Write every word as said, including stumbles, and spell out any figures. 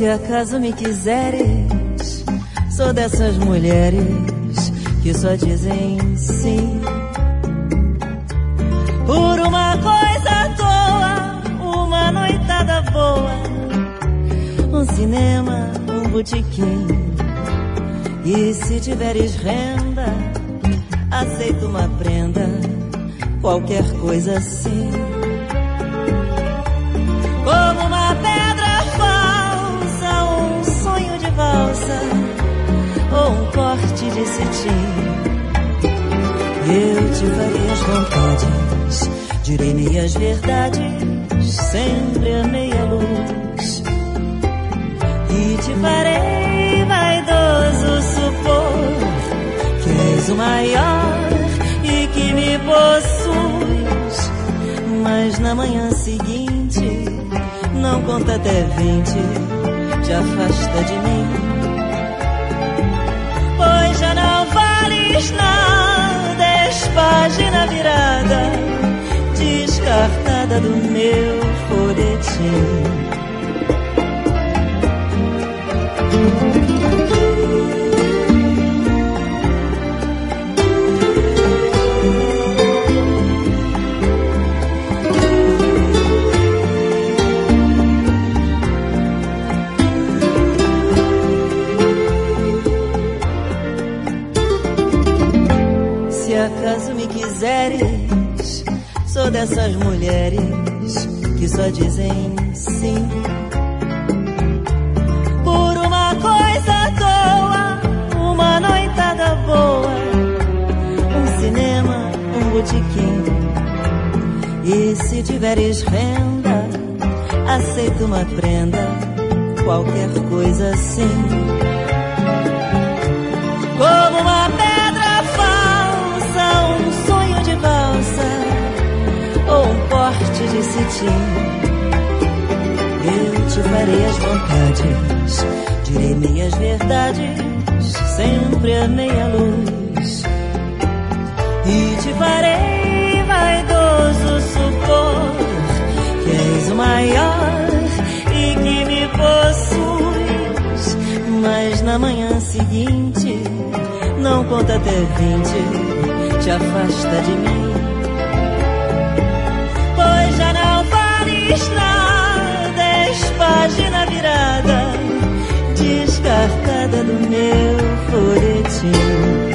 Se acaso me quiseres, sou dessas mulheres que só dizem sim por uma coisa à toa, uma noitada boa, um cinema, um botequim. E se tiveres renda, aceito uma prenda, qualquer coisa assim. Como uma pedra falsa, um sonho de valsa, ou um corte de cetim. Eu te farei as vontades, direi meias verdades, sempre a meia luz. E te farei vaidoso supor que és o maior e que me possuis. Mas na manhã seguinte, não conta até vinte, te afasta de mim. Pois já não vales nada, és página virada, descartada do meu folhetim. Se acaso me quiseres, sou dessas mulheres que só dizem sim por uma coisa à toa, uma noitada boa, um cinema, um botequim. E se tiveres renda, aceito uma prenda, qualquer coisa assim. Como uma pedra falsa, um sonho de valsa, ou um porte de cetim. Eu te farei as vontades, direi meias verdades, sempre a meia luz. E te farei vaidoso supor que és o maior e que me possuis. Mas na manhã seguinte, não conta até vinte, te afasta de mim. Pois já não vales nada, és página virada, descartada do meu folhetim.